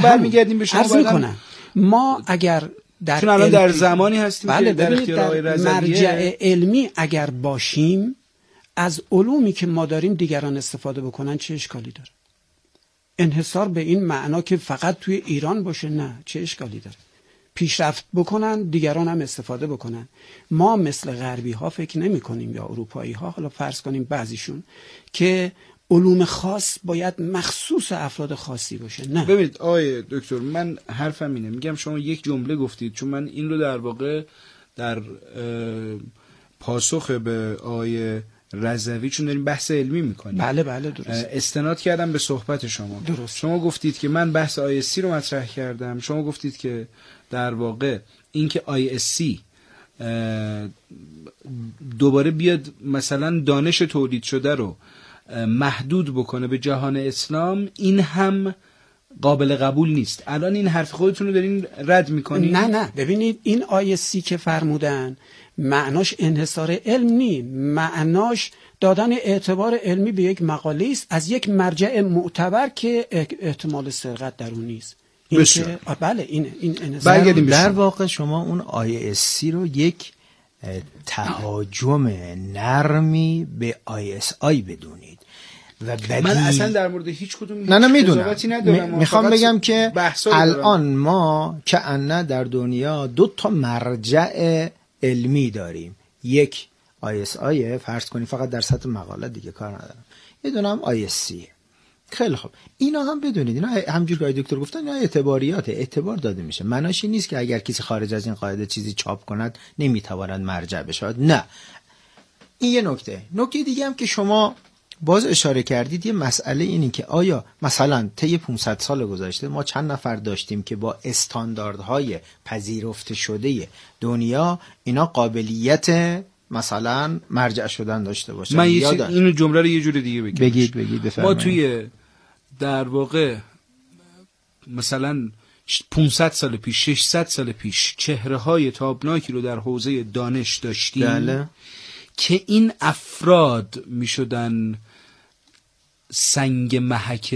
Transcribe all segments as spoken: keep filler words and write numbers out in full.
برمیگردیم به شما. عرض میکنم ما اگر در چون الان در زمانی هستیم بله که در اختیار آقای رضویه مرجع علمی اگر باشیم از علومی که ما داریم دیگران استفاده بکنن چه اشکالی داره؟ انحصار به این معنا که فقط توی ایران باشه نه، چه اشکالی داره؟ پیشرفت بکنن دیگران هم استفاده بکنن. ما مثل غربی ها فکر نمی کنیم یا اروپایی ها، حالا فرض کنیم بعضیشون، که علوم خاص باید مخصوص افراد خاصی باشه. نه. ببینید آقای دکتر، من حرفم اینه، میگم شما یک جمله گفتید، چون من این رو در واقع در پاسخ به آقای رضوی، چون داریم بحث علمی میکنیم، بله بله درست، استناد کردم به صحبت شما. درست. شما گفتید که من بحث آی اس سی رو مطرح کردم، شما گفتید که در واقع اینکه آی اس سی دوباره بیاد مثلا دانش تولید شده رو محدود بکنه به جهان اسلام، این هم قابل قبول نیست. الان این حرف خودتون رو دارین رد میکنین؟ نه نه، ببینید این آی اس سی که فرمودن معناش انحصار علم نی، معناش دادن اعتبار علمی به یک مقاله است از یک مرجع معتبر که احتمال سرقت در اون نیست. این که بله این این انحصار در, در واقع شما اون آی اس سی رو یک تهاجم نرمی به آی اس آی بدونید و بدی... من اصلا در مورد هیچ کدوم نه نه میدونم، میخوام بگم که الان ما که ان در دنیا دو تا مرجع علمی داریم، یک آی اس آی فرض کنید فقط در سطح مقاله، دیگه کار ندارم، یه دونه هم آی اس سی. خیلی خوب، اینا هم بدونید اینا همونجوری که آقای دکتر گفتن اینا اعتباریات، اعتبار داده میشه. معناش این نیست که اگر کسی خارج از این قاعده چیزی چاپ کند نمیتواند مرجع بشود، نه. این یه نکته. نکته دیگه هم که شما باز اشاره کردید یه مسئله اینه که آیا مثلا طی پانصد سال گذشته ما چند نفر داشتیم که با استانداردهای پذیرفته شده دنیا اینا قابلیت مثلا مرجع شدن داشته باشن؟ من یه اینو جمله رو یه جور دیگه بگم. بگید بگید بفرمایید. ما توی در واقع مثلا پانصد سال پیش، ششصد سال پیش چهره های تابناکی رو در حوزه دانش داشتیم، بله. که این افراد می شدن سنگ محک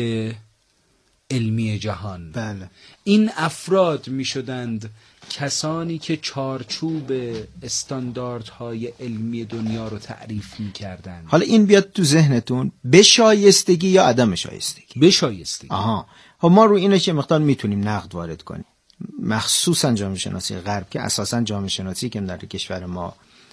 علمی جهان. بله. این افراد می شدند کسانی که چارچوب استانداردهای علمی دنیا رو تعریف می کردن. حالا این بیاد تو ذهنتون، به شایستگی یا عدم شایستگی؟ به شایستگی. آها. خب ما رو اینو که مقدار میتونیم نقد وارد کنیم، مخصوصا جامعه شناسی غرب که اساسا جامعه شناسی که در کشور ما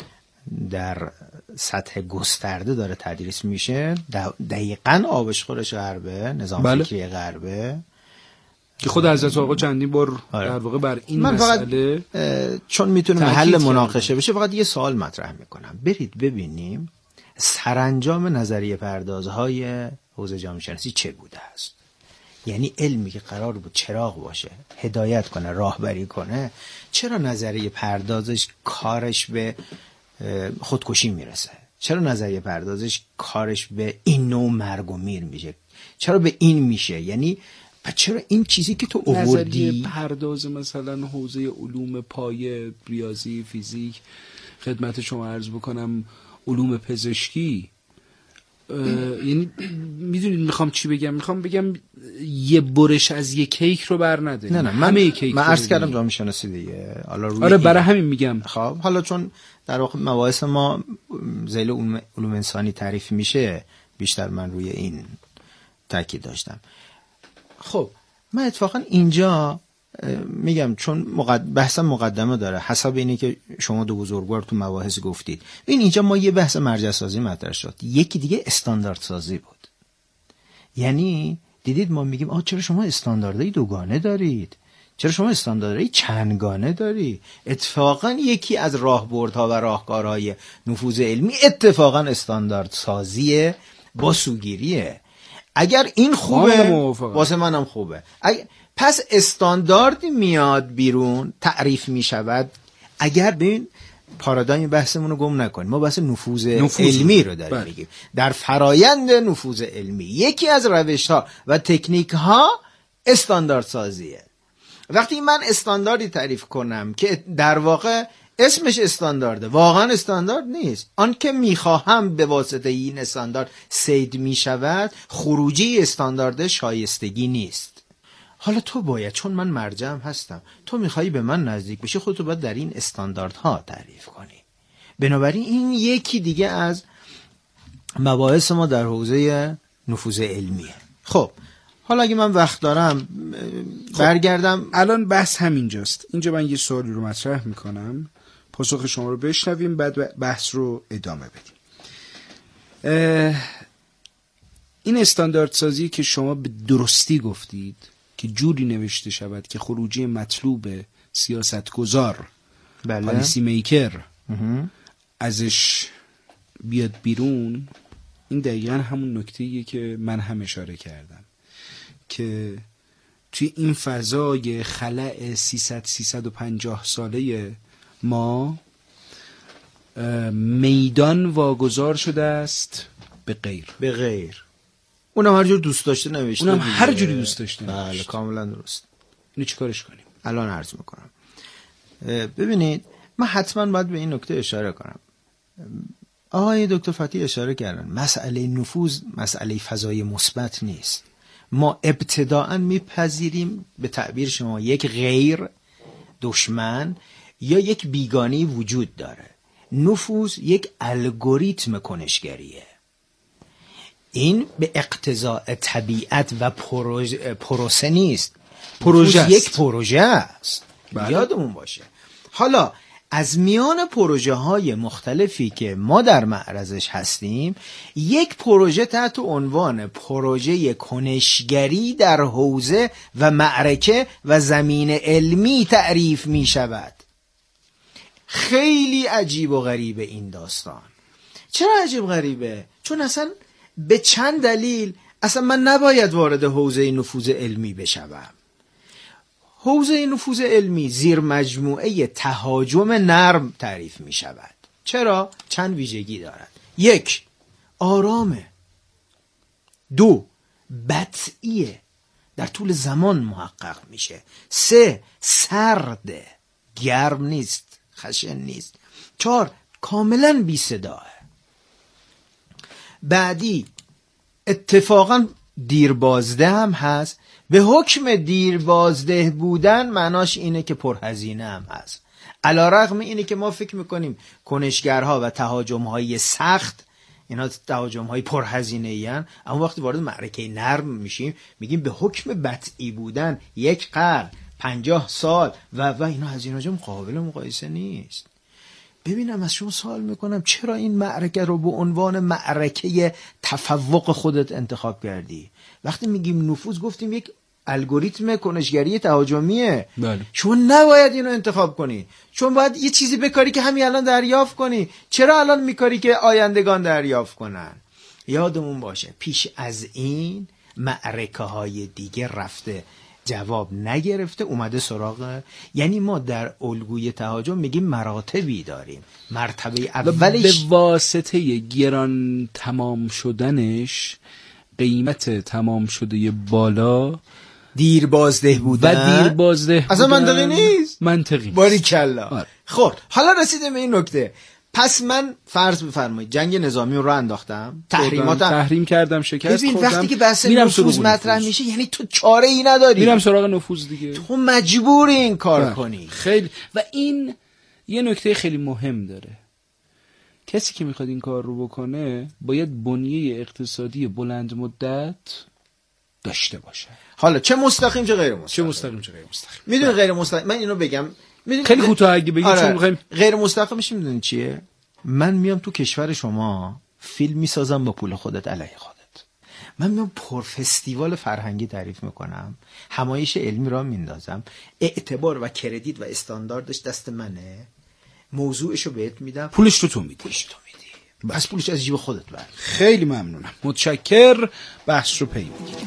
در سطح گسترده داره تدریس میشه دقیقاً آبشخورش غربه، نظام بله. فکری غربه که خود حضرت آقا چندین بار در واقع بر این من مسئله چون میتونه محل مناقشه بشه فقط یه سوال مطرح میکنم. برید ببینیم سرانجام نظریه پردازهای حوزه جامعه شناسی چه بوده است. یعنی علمی که قرار بود چراغ باشه، هدایت کنه، راهبری کنه، چرا نظریه پردازش کارش به خودکشی میرسه؟ چرا نظریه پردازش کارش به این نوع مرگ و میر میشه؟ چرا به این میشه؟ یعنی چرا این چیزی که تو آوردی نظریه پرداز مثلا حوزه علوم پایه، ریاضی، فیزیک، خدمت شما عرض بکنم علوم پزشکی، یعنی میدونید میخوام چی بگم؟ میخوام بگم یه برش از یه کیک رو بر نده. نه نه من همه کیک من عرض کردم جامعه شناسی دیگه. حالا روی آره برای همین میگم. خب حالا چون در واقع مباحث ما ذیل علوم انسانی تعریف میشه، بیشتر من روی این تاکید داشتم. خب من اتفاقا اینجا میگم چون مقد... بحث مقدمه داره حسب اینی که شما دو بزرگوار تو مباحث گفتید. این اینجا ما یه بحث مرجع سازی مطرح شد، یکی دیگه استاندارد سازی بود. یعنی دیدید ما میگیم آ چرا شما استانداردهای دوگانه دارید، چرا شما استانداردهای چندگانه داری؟ اتفاقا یکی از راهبردها و راهکارهای نفوذ علمی اتفاقا استاندارد سازی با سوگیریه. اگر این خوبه واسه منم خوبه. اگر پس استانداردی میاد بیرون تعریف میشود. اگر ببین پارادایم بحثمون رو گم نکنیم، ما بحث نفوذ, نفوذ علمی رو داریم میگیم. در فرایند نفوذ علمی یکی از روش‌ها و تکنیک‌ها استاندارد سازیه. وقتی من استانداردی تعریف کنم که در واقع اسمش استاندارده، واقعا استاندارد نیست، آن که میخواهم به واسطه این استاندارد صید میشود، خروجی استاندارد شایستگی نیست. حالا تو باید، چون من مرجعم هستم، تو میخوایی به من نزدیک بشی، خودتو باید در این استانداردها تعریف کنی. بنابراین این یکی دیگه از مباحث ما در حوزه نفوذ علمیه. خب حالا اگه من وقت دارم برگردم. الان بحث همینجاست. اینجا من یه سوالی رو مطرح میکنم، پاسخ شما رو بشنویم، بعد بحث رو ادامه بدیم. این استانداردسازی که شما به درستی گفتید که جوری نوشته شود که خروجی مطلوب سیاستگزار، بله، پالیسی میکر ازش بیاد بیرون، این دقیقا همون نکته‌ایه که من هم اشاره کردم که توی این فضای خلأ سیصد سیصد و پنجاه ساله ما میدان واگذار شده است به غیر به غیر. اونم هر جور دوست داشته نوشته، اونم هر جوری دوست داشته بله نوشته. کاملا درست. اینو چیکارش کنیم؟ الان عرض میکنم. ببینید من حتما باید به این نکته اشاره کنم. آقای دکتر فتی اشاره کردن مسئله نفوذ مسئله فضای مثبت نیست. ما ابتداءً میپذیریم به تعبیر شما یک غیر، دشمن یا یک بیگانی وجود داره. نفوذ یک الگوریتم کنشگریه. این به اقتضاء طبیعت و پروژه پروسه نیست. پروژه یک پروژه است. بله. یادمون باشه. حالا از میان پروژه های مختلفی که ما در معرضش هستیم، یک پروژه تحت عنوان پروژه کنشگری در حوزه و معرکه و زمین علمی تعریف می شود. خیلی عجیب و غریبه این داستان. چرا عجیب غریبه؟ چون اصلا به چند دلیل اصلا من نباید وارد حوزه نفوذ علمی بشوم. حوزه نفوذ علمی زیر مجموعه تهاجم نرم تعریف می شود. چرا؟ چند ویژگی دارد. یک، آرامه. دو، بطئیه، در طول زمان محقق میشه. سه، سرده، گرم نیست، خشن نیست. چهار، کاملا بی صداه. بعدی اتفاقا دیربازده هم هست. به حکم دیربازده بودن معناش اینه که پرهزینه هم هست. علی‌رغم اینه که ما فکر میکنیم کنشگرها و تهاجم‌های سخت اینا تهاجم‌های پرهزینه ایان، اما وقتی وارد معرکه نرم میشیم میگیم به حکم بطئی بودن یک قرن، پنجاه سال و و اینا هزینه‌ها قابل مقایسه نیست. ببینم از شما سوال میکنم چرا این معرکه رو به عنوان معرکه تفوق خودت انتخاب کردی؟ وقتی میگیم نفوذ گفتیم یک الگوریتم کنشگری تهاجمیه. بله. شما نباید اینو انتخاب کنی، چون باید یه چیزی بکاری که همین الان دریافت کنی. چرا الان میکاری که آیندگان دریافت کنن؟ یادمون باشه پیش از این معرکه های دیگه رفته جواب نگرفته، اومده سراغ. یعنی ما در الگوی تهاجم میگیم مراتبی داریم. مرتبه اولش به واسطه گران تمام شدنش، قیمت تمام شده بالا، دیر بازده بودن و دیر بازده بودن اصلا منطقی نیست. منطقی نیست. باریکلا. آره. خب حالا رسیدیم به این نکته. پس من فرض بفرمایید جنگ نظامی رو انداختم، تحریماتم تحریم کردم، شکست خوردم. وقتی که بحث میرم نفوذ مطرح میشه یعنی تو چاره ای نداری، میرم سراغ نفوذ دیگه. تو مجبوری این کار ده. کنی. خیلی. و این یه نکته خیلی مهم داره. کسی که میخواد این کار رو بکنه باید بنیه اقتصادی بلند مدت داشته باشه. حالا چه مستقیم چه غیر مستقیم. چه مستقیم چه غیر مستقیم. میدونی غیر مستقیم من اینو بگم خیلی کوتاه اگه بگی. آره. چون میخوایم غیر مستقیمش میدونی چیه؟ من میام تو کشور شما فیلم میسازم با پول خودت علیه خودت. من میام پر فستیوال فرهنگی تعریف میکنم، همایش علمی را میندازم، اعتبار و کردیت و استانداردش دست منه، موضوعشو بهت میدم، پولش رو تو میدی. پولش تو میدی. پس پولش از جیب خودت بر. خیلی ممنونم. متشکر. بحث رو پی میگیریم.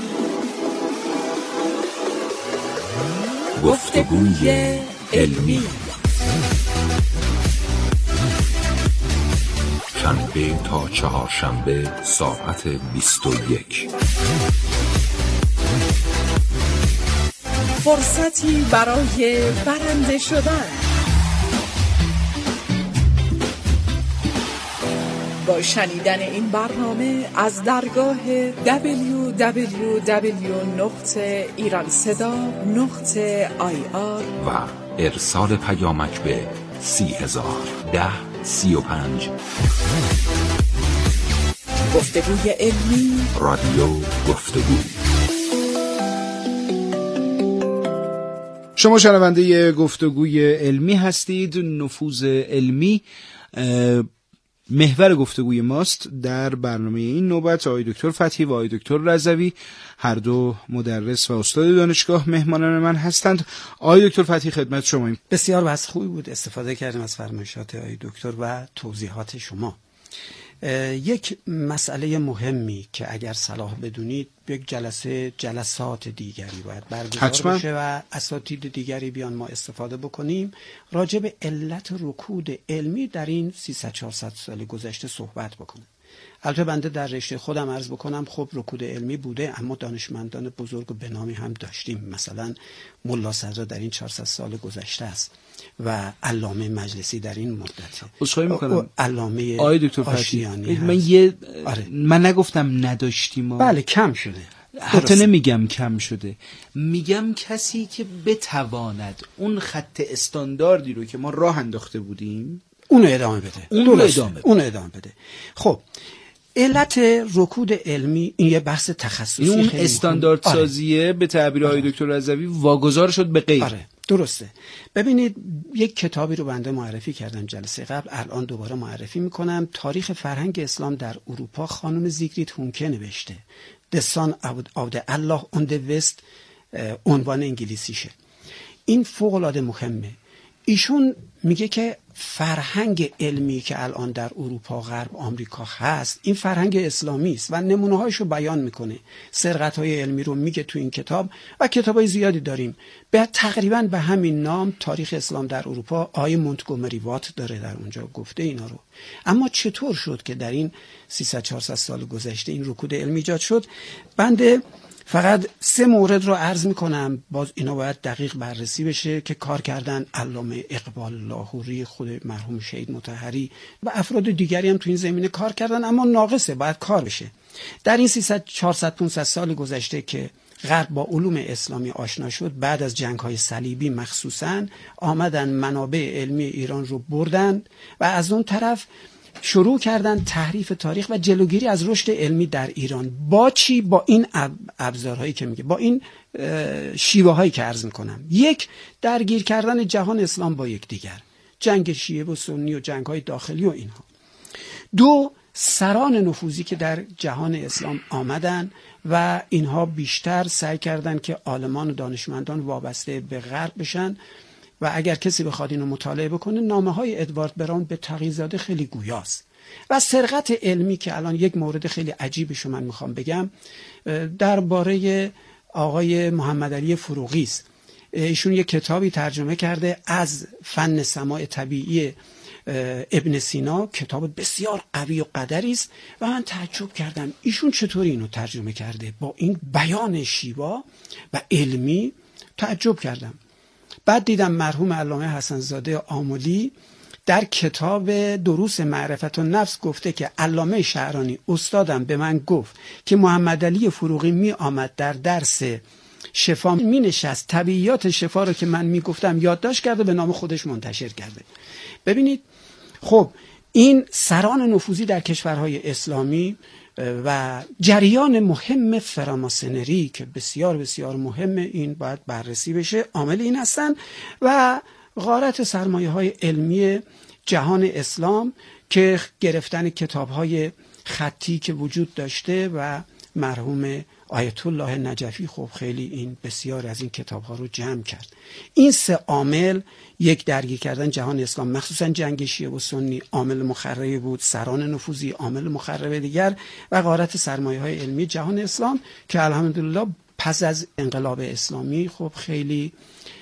گفتگوی علمی. شنبه تا چهارشنبه ساعت بیست و یک. فرصتی برای برنده شدن. با شنیدن این برنامه از درگاه دبلیو دبلیو دبلیو نقطه ایرانصدا نقطه آی آر و ارسال پیامک به سی هزار ده سی و پنج. گفتگوی علمی رادیو گفتگو. شما شنونده گفتگوی علمی هستید. نفوذ علمی محور گفتگوی ماست. در برنامه این نوبت آقای دکتر فتحی و آقای دکتر رضوی، هر دو مدرس و استاد دانشگاه، مهمانان من هستند. آقای دکتر فتحی خدمت شما. بسیار بحث خوبی بود، استفاده کردیم از فرمایشات آقای دکتر و توضیحات شما. یک مسئله مهمی که اگر صلاح بدونید یک جلسه جلسات دیگری باید برگزار بشه و اساتید دیگری بیان ما استفاده بکنیم، راجع به علت رکود علمی در این سیصد چهارصد سال گذشته صحبت بکنیم. البته بنده در رشته خودم عرض بکنم خب رکود علمی بوده، اما دانشمندان بزرگ و بنامی هم داشتیم. مثلا ملا صدرا در این چهارصد سال گذشته است و علامه مجلسی در این مدته. عذرخواهی میکنم علامه آقای دکتر فتحی، من یه آره. من نگفتم نداشتیم. بله کم شده. حتی نمیگم کم شده، میگم کسی که بتواند اون خط استانداردی رو که ما راه انداخته بودیم اونو ادامه بده. اونو ادامه بده. اونو ادامه بده. خب علت رکود علمی این یه بحث تخصصی، اون استاندارد آره. سازیه به تعبیر آقای آره. دکتر رضوی واگذار شد به غیر. آره درسته. ببینید یک کتابی رو بنده معرفی کردم جلسه قبل، الان دوباره معرفی میکنم. تاریخ فرهنگ اسلام در اروپا خانم زیگریت هونکه نوشته. The Son of the Allah on the West، عنوان انگلیسیشه. این فوق العاده مهمه. ایشون میگه که فرهنگ علمی که الان در اروپا، غرب، آمریکا هست، این فرهنگ اسلامی است و نمونه‌هاشو بیان میکنه. سرقت‌های علمی رو میگه تو این کتاب و کتابای زیادی داریم. به تقریبا به همین نام تاریخ اسلام در اروپا آیه مونتگومری وات داره در اونجا گفته اینا رو. اما چطور شد که در این سیصد چهارصد سال گذشته این رکود علمی ایجاد شد؟ بنده فقط سه مورد رو عرض میکنم، باز اینا باید دقیق بررسی بشه که کار کردن علامه اقبال لاهوری، خود مرحوم شهید مطهری و افراد دیگری هم تو این زمینه کار کردن، اما ناقصه، باید کار بشه. در این سیصد چهارصد پانصد سال گذشته که غرب با علوم اسلامی آشنا شد، بعد از جنگ‌های صلیبی مخصوصاً آمدن منابع علمی ایران رو بردن و از اون طرف شروع کردن تحریف تاریخ و جلوگیری از رشد علمی در ایران. با چی؟ با این ابزارهایی که میگه، با این شیوه هایی که عرض میکنم. یک، درگیر کردن جهان اسلام با یک دیگر، جنگ شیعه و سنی و جنگ های داخلی و اینها. دو، سران نفوذی که در جهان اسلام آمدن و اینها بیشتر سعی کردن که عالمان و دانشمندان وابسته به غرب بشن و اگر کسی بخواد اینو مطالعه بکنه، نامه های ادوارد براون به تقی‌زاده خیلی گویاست. و سرقت علمی که الان یک مورد خیلی عجیبش من میخوام بگم درباره آقای محمد علی فروغی است. ایشون یک کتابی ترجمه کرده از فن سماع طبیعی ابن سینا، کتاب بسیار قوی و قدری است و من تعجب کردم ایشون چطوری اینو ترجمه کرده با این بیان شیوا و علمی. تعجب کردم. بعد دیدم مرحوم علامه حسن زاده آملی در کتاب دروس معرفت النفس گفته که علامه شعرانی استادم به من گفت که محمد علی فروغی می آمد در درس شفا می نشست، طبیعیات شفا رو که من می گفتم یادداشت کرده، به نام خودش منتشر کرده. ببینید خب این سران نفوذی در کشورهای اسلامی و جریان مهم فراماسونری که بسیار بسیار مهمه، این باید بررسی بشه، عامل این هستن و غارت سرمایه های علمی جهان اسلام که گرفتن کتاب های خطی که وجود داشته و مرحوم آیت الله نجفی خب خیلی این بسیار از این کتاب ها رو جمع کرد. این سه عامل، یک درگیر کردن جهان اسلام مخصوصا جنگ شیعه و سنی عامل مخربی بود، سران نفوذی عامل مخرب دیگر و غارت سرمایه های علمی جهان اسلام که الحمدلله پس از انقلاب اسلامی خب خیلی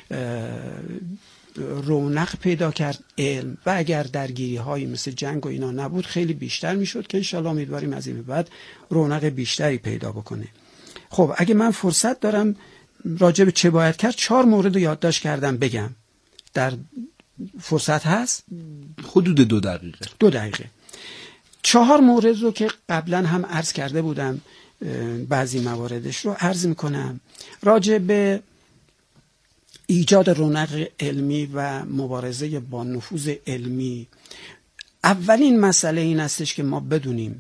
رونق پیدا کرد علم و اگر درگیری هایی مثل جنگ و اینا نبود خیلی بیشتر میشد که انشالله امیدواریم از این بعد رونق بیشتری پیدا بکنه. خب اگه من فرصت دارم راجع به چه باید کرد چهار مورد رو یادداشت کردم بگم. در فرصت هست؟ حدود دو دقیقه. دو دقیقه. چهار مورد رو که قبلا هم عرض کرده بودم، بعضی مواردش رو عرض میکنم. راجع به ایجاد رونق علمی و مبارزه با نفوذ علمی، اولین مسئله این استش که ما بدونیم،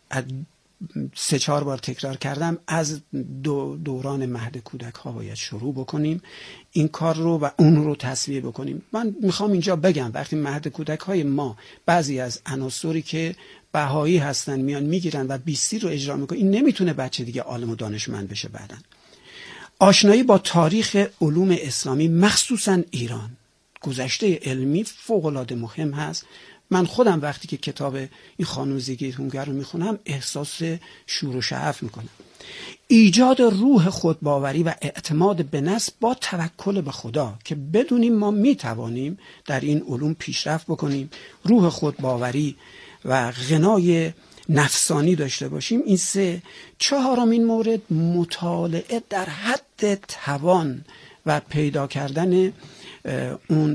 سه چهار بار تکرار کردم، از دو دوران مهد کودک ها باید شروع بکنیم این کار رو و اون رو تصویه بکنیم. من میخوام اینجا بگم وقتی مهد کودک های ما بعضی از عناصری که بهایی هستن میان میگیرن و بیستی رو اجرا میکنن، این نمیتونه بچه دیگه عالم و دانشمند بشه. بعدن آشنایی با تاریخ علوم اسلامی مخصوصا ایران، گذشته علمی فوق‌العاده مهم هست. من خودم وقتی که کتاب این خانم زیگفرید هونگر رو میخونم احساس شور و شعف میکنم. ایجاد روح خودباوری و اعتماد به نفس با توکل به خدا که بدونیم ما میتوانیم در این علوم پیشرفت بکنیم، روح خودباوری و غنای نفسانی داشته باشیم. این سه. چهارمین مورد، مطالعه در حد توان و پیدا کردن اون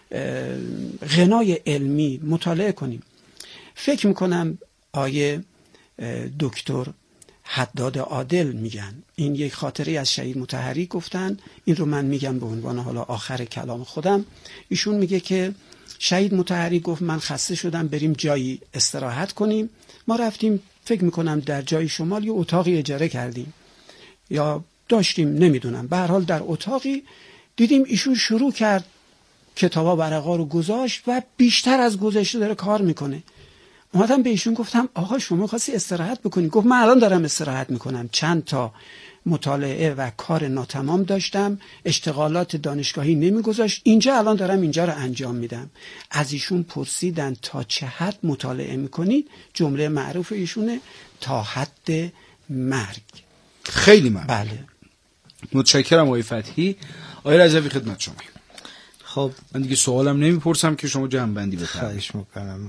غنای علمی، مطالعه کنیم. فکر میکنم آیه دکتر حداد عادل میگن، این یک خاطره از شهید مطهری گفتن، این رو من میگم به عنوان حالا آخر کلام خودم. ایشون میگه که شهید مطهری گفت من خسته شدم، بریم جایی استراحت کنیم. ما رفتیم، فکر میکنم در جای شمال یه اتاقی اجاره کردیم یا داشتیم، نمیدونم، به هر حال در اتاقی دیدیم ایشون شروع کرد کتابا ورقا رو گذاشت و بیشتر از گذشته داره کار میکنه. اومدم به ایشون گفتم آقا شما خواستی استراحت بکنی؟ گفت من الان دارم استراحت میکنم، چند تا مطالعه و کار ناتمام داشتم، اشتغالات دانشگاهی نمیگذاشت، اینجا الان دارم اینجا رو انجام میدم. از ایشون پرسیدن تا چه حد مطالعه میکنید؟ جمله معروف ایشونه تا حد مرگ. خیلی ممنون. بله متشکرم آقای فتحی. آقای رجوی خدمت شما. خب من دیگه سوالم نمیپرسم که شما جمع‌بندی بفرمایید. خواهش میکنم.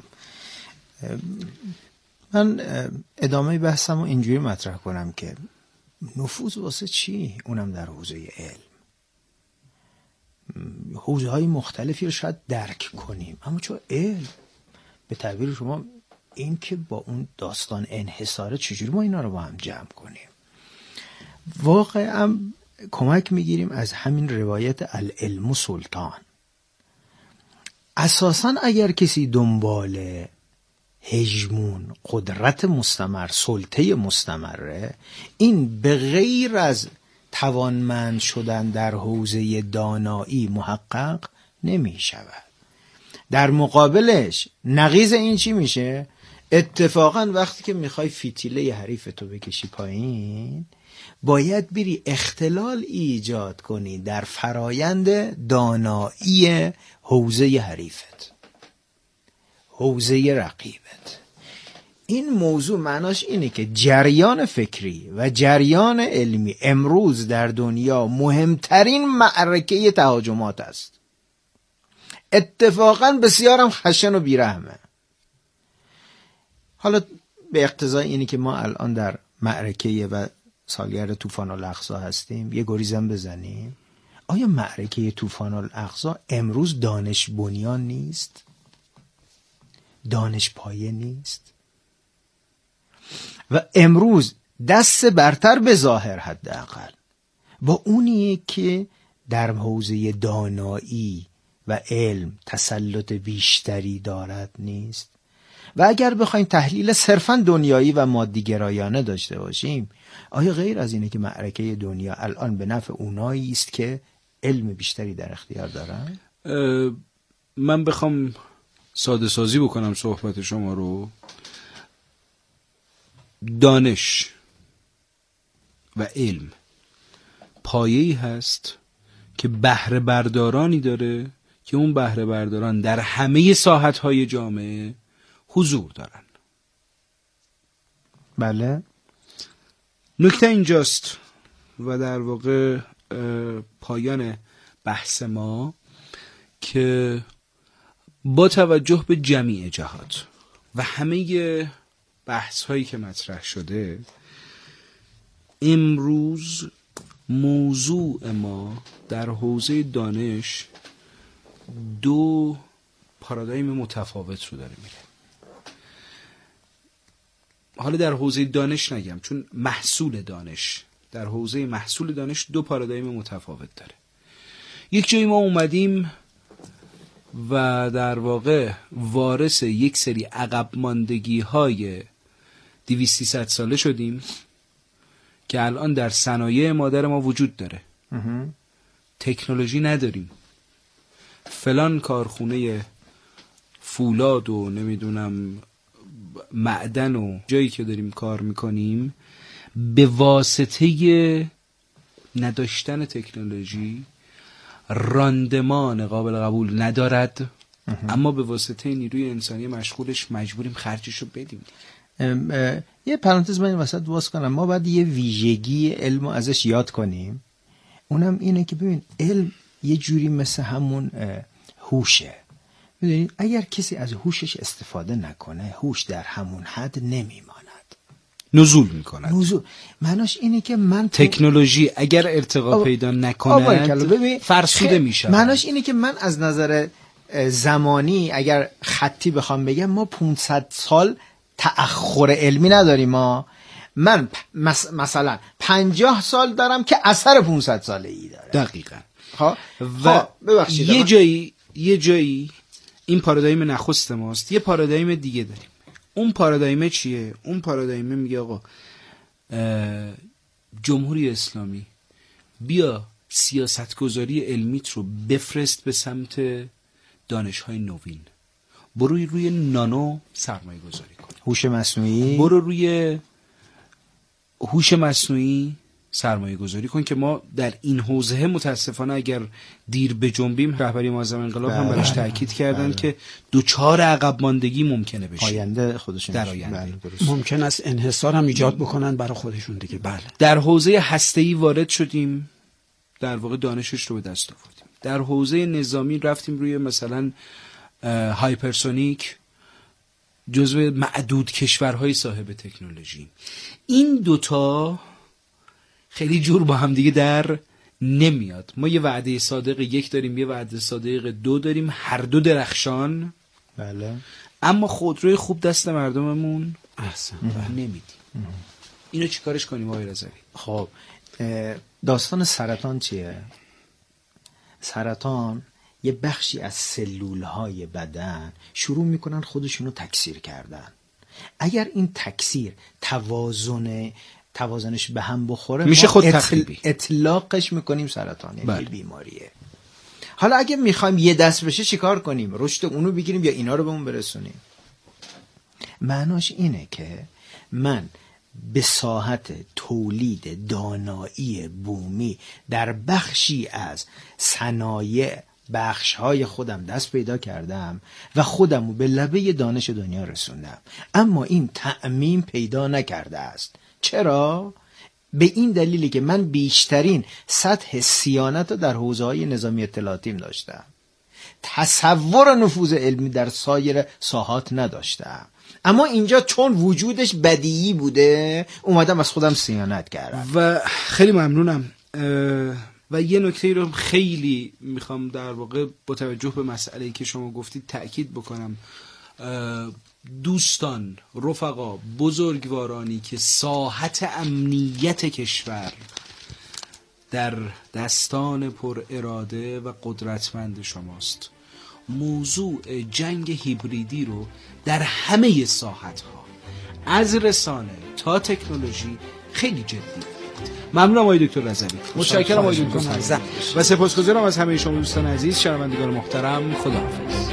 من ادامه بحثم رو اینجوری مطرح کنم که نفوذ واسه چی؟ اونم در حوزه علم. حوزه های مختلفی رو شاید درک کنیم، اما چون علم به تعبیر شما این که با اون داستان انحصاره، چجوری ما اینا رو با هم جمع کنیم؟ واقعا کمک میگیریم از همین روایت العلم سلطان. اساساً اگر کسی دنبال هژمون، قدرت مستمر، سلطه مستمره، این به غیر از توانمند شدن در حوزه دانایی محقق نمی شود. در مقابلش نقیض این چی میشه؟ اتفاقا وقتی که میخوای فتیله حریف تو بکشی پایین، باید بری اختلال ایجاد کنی در فرایند دانایی حوزه حریفت، حوزه رقیبت. این موضوع معناش اینه که جریان فکری و جریان علمی امروز در دنیا مهمترین معرکه تهاجمات است. اتفاقا بسیارم خشن و بیرحمه. حالا به اقتضای اینی که ما الان در معرکه و سالگرد طوفان الاقصی هستیم، یه گریزم بزنیم. آیا معرکه طوفان الاقصی امروز دانش بنیان نیست؟ دانش پایه نیست؟ و امروز دست برتر به ظاهر حداقل با اونیه که در حوزه دانایی و علم تسلط بیشتری دارد نیست؟ و اگر بخوایم تحلیل صرفاً دنیایی و مادی گرایانه داشته باشیم، آیا غیر از اینه که معرکه دنیا الان به نفع اونایی است که علم بیشتری در اختیار دارن؟ من بخوام ساده سازی بکنم صحبت شما رو، دانش و علم پایه‌ای هست که بهره بردارانی داره که اون بهره برداران در همه ساحت‌های جامعه حضور دارن. بله. نکته اینجاست و در واقع پایان بحث ما که با توجه به جمیع جهات و همه بحث هایی که مطرح شده، امروز موضوع ما در حوزه دانش دو پارادایم متفاوت رو داره میره. حالا در حوزه دانش نگم، چون محصول دانش، در حوزه محصول دانش دو پارادایم متفاوت داره. یک جایی ما اومدیم و در واقع وارث یک سری عقب ماندگی های دویست سیصد ساله شدیم که الان در صنایع مادر ما وجود داره. تکنولوژی نداریم. فلان کارخونه فولاد و نمیدونم معدن و جایی که داریم کار میکنیم به واسطه نداشتن تکنولوژی راندمان قابل قبول ندارد، اما به واسطه نیروی انسانی مشغولش مجبوریم خرجش رو بدیم. یه پرانتز من این وسط باز کنم. ما باید یه ویژگی علم رو ازش یاد کنیم، اونم اینه که ببین علم یه جوری مثل همون هوشه. میدونید اگر کسی از هوشش استفاده نکنه، هوش در همون حد نمیماند، نزول میکند. نزول معناش اینه که من تکنولوژی اگر ارتقا پیدا نکند فرسوده میشه. معناش اینه که من از نظر زمانی اگر خطی بخوام بگم ما پانصد سال تأخر علمی نداریم. ما من مس... مثلا پنجاه سال دارم که اثر پانصد ساله ای داره. دقیقاً. ها و یه جایی یه جایی این پارادایم نخست ماست، یه پارادایم دیگه داریم. اون پارادایم چیه؟ اون پارادایم میگه آقا جمهوری اسلامی بیا سیاستگذاری علمیت رو بفرست به سمت دانش‌های نوین، برو روی نانو سرمایه گذاری کن، هوش مصنوعی، برو روی هوش مصنوعی سرمایه گذاری کن که ما در این حوزه متاسفانه اگر دیر بجنبیم، رهبری معظم انقلاب هم براش تاکید کردن بله. که دوچار عقب ماندگی ممکنه بشه آینده خودشون در آینده بله ممکن است انحصار هم ایجاد بکنن برای خودشون دیگه. بله در حوزه هسته‌ای وارد شدیم، در واقع دانشش رو به دست آوردیم. در حوزه نظامی رفتیم روی مثلا هایپرسونیک، جزو معدود کشورهای صاحب تکنولوژی. این دوتا خیلی جور با هم دیگه در نمیاد. ما یه وعده صادق یک داریم، یه وعده صادق دو داریم، هر دو درخشان بله، اما خودروی خوب دست مردممون احسن نمیدیم. اینو چی کارش کنیم آقای رضوی؟ خب داستان سرطان چیه؟ سرطان یه بخشی از سلولهای بدن شروع میکنن خودشونو تکثیر کردن. اگر این تکثیر توازن توازنش به هم بخوره میشه خود اطل... اطلاقش میکنیم سرطان، یعنی بله. بیماریه. حالا اگه میخوایم یه دست بشه چیکار کنیم؟ رشد اونو بگیریم یا اینا رو به اون برسونیم؟ معناش اینه که من به ساحت تولید دانایی بومی در بخشی از صنایع بخش‌های خودم دست پیدا کردم و خودمو به لبه دانش دنیا رسوندم، اما این تعمیم پیدا نکرده است. چرا؟ به این دلیلی که من بیشترین سطح صیانت رو در حوزه‌های نظامی اطلاعاتیم داشتم، تصور نفوذ علمی در سایر ساحات نداشتم، اما اینجا چون وجودش بدیهی بوده اومدم از خودم صیانت کردم. و خیلی ممنونم. و یه نکته رو خیلی میخوام در واقع با توجه به مسئله‌ای که شما گفتید تأکید بکنم. دوستان، رفقا، بزرگوارانی که ساحت امنیت کشور در دستان پر اراده و قدرتمند شماست، موضوع جنگ هیبریدی رو در همه ساحت‌ها از رسانه تا تکنولوژی خیلی جدی بگیرید. ممنونم آقای دکتر رضوی. متشکرم آقای دکتر رضوی و سپاسگزارم از همه شما دوستان عزیز، شنوندگان محترم. خداحافظ.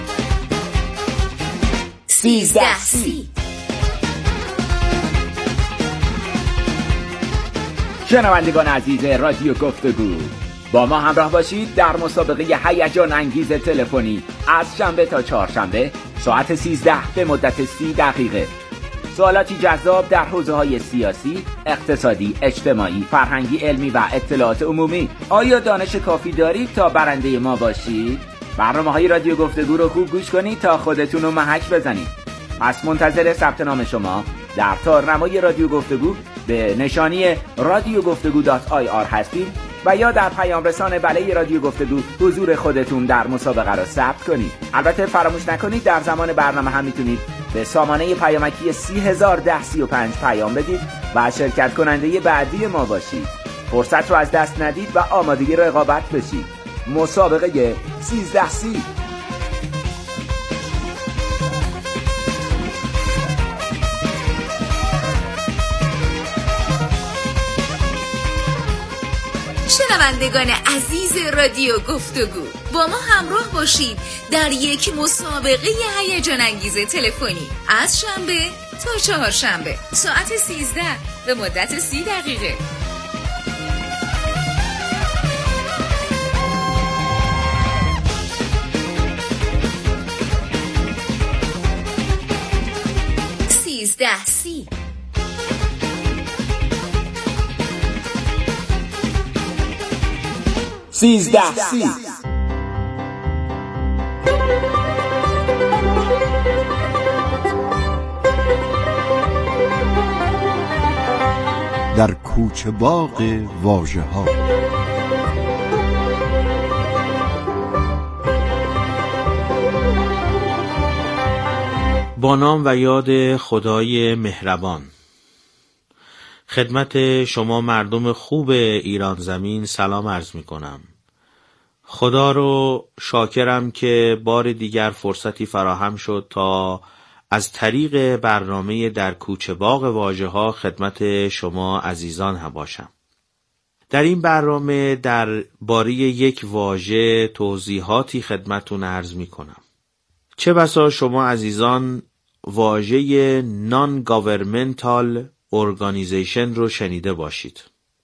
سیزده سی شنوندگان عزیز رادیو گفتگو، با ما همراه باشید در مسابقه هیجان انگیز تلفنی از شنبه تا چهارشنبه ساعت سیزده به مدت سی دقیقه. سوالاتی جذاب در حوزه‌های سیاسی، اقتصادی، اجتماعی، فرهنگی، علمی و اطلاعات عمومی. آیا دانش کافی دارید تا برنده ما باشید؟ برنامه‌های رادیو گفتگو رو خوب گوش کنید تا خودتون رو محک بزنید. پس منتظر ثبت نام شما در تارنمای رادیو گفتگو به نشانی رادیو گفتگو دات آی آر هستید و یا در پیام رسان بله رادیو گفتگو حضور خودتون در مسابقه را ثبت کنید. البته فراموش نکنید در زمان برنامه هم میتونید به سامانه پیامکی سی هزار ده سی و پنج پیام بدید و شرکت کننده بعدی ما باشید. فرصت رو از دست ندید و آمادگی رقابت بشید. مسابقه سیزده سی. شنوندگان عزیز رادیو گفتگو، با ما همراه باشید در یک مسابقه هیجان انگیز تلفنی از شنبه تا چهارشنبه ساعت سیزده به مدت سی دقیقه. سیزده سی. سیزده سی. در کوچه باغ واژه ها. با نام و یاد خدای مهربان. خدمت شما مردم خوب ایران زمین سلام عرض می کنم. خدا رو شاکرم که بار دیگر فرصتی فراهم شد تا از طریق برنامه در کوچه باغ واژه ها خدمت شما عزیزان هم باشم. در این برنامه در باره یک واژه توضیحاتی خدمتتون عرض می کنم. چه بسا شما عزیزان واژه non-governmental organization رو شنیده باشید.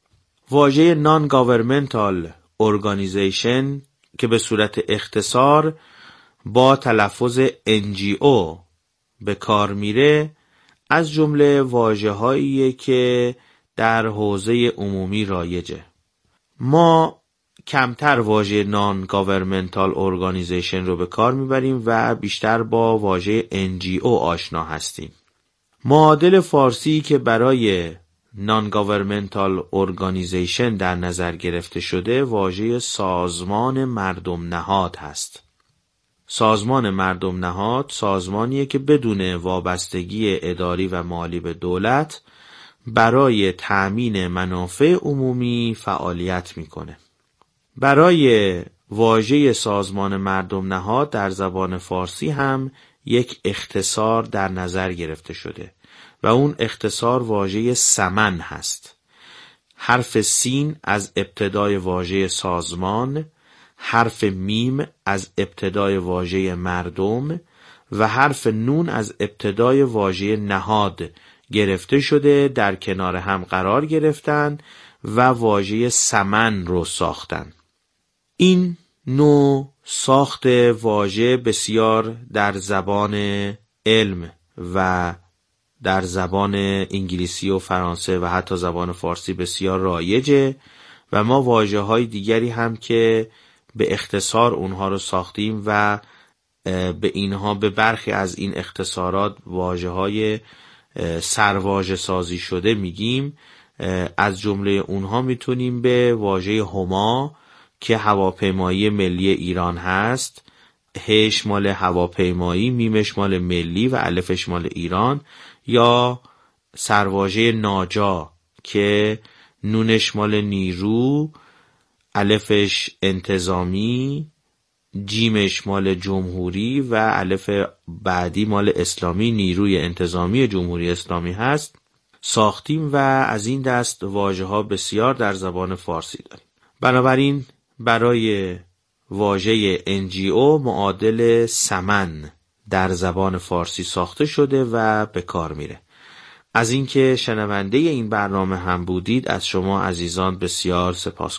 واژه non-governmental organization که به صورت اختصار با تلفظ ان جی او به کار میره، از جمله واژه‌هاییه که در حوزه عمومی رایجه. ما کمتر واژه non-governmental organization رو به کار میبریم و بیشتر با واژه ان جی او آشنا هستیم. معادل فارسی که برای non-governmental organization در نظر گرفته شده واژه سازمان مردم نهاد هست. سازمان مردم نهاد سازمانیه که بدون وابستگی اداری و مالی به دولت برای تأمین منافع عمومی فعالیت میکنه. برای واژه سازمان مردم نهاد در زبان فارسی هم یک اختصار در نظر گرفته شده و اون اختصار واژه سمن هست. حرف سین از ابتدای واژه سازمان، حرف میم از ابتدای واژه مردم و حرف نون از ابتدای واژه نهاد گرفته شده، در کنار هم قرار گرفتن و واژه سمن رو ساختن. این نوع ساخت واژه بسیار در زبان علم و در زبان انگلیسی و فرانسه و حتی زبان فارسی بسیار رایجه و ما واژه‌های دیگری هم که به اختصار اونها رو ساختیم و به اینها به برخی از این اختصارات واژه‌های سرواژه سازی شده میگیم. از جمله اونها میتونیم به واژه هما که هواپیمایی ملی ایران هست، هش مال هواپیمایی، میمش مال ملی و الفش مال ایران، یا سرواژه ناجا که نونش مال نیرو، الفش انتظامی، جیمش مال جمهوری و الف بعدی مال اسلامی، نیروی انتظامی جمهوری اسلامی هست، ساختیم و از این دست واژه ها بسیار در زبان فارسی داریم. بنابراین برای واژه ان جی او معادل سمن در زبان فارسی ساخته شده و به کار میره. از اینکه شنونده این برنامه هم بودید از شما عزیزان بسیار سپاس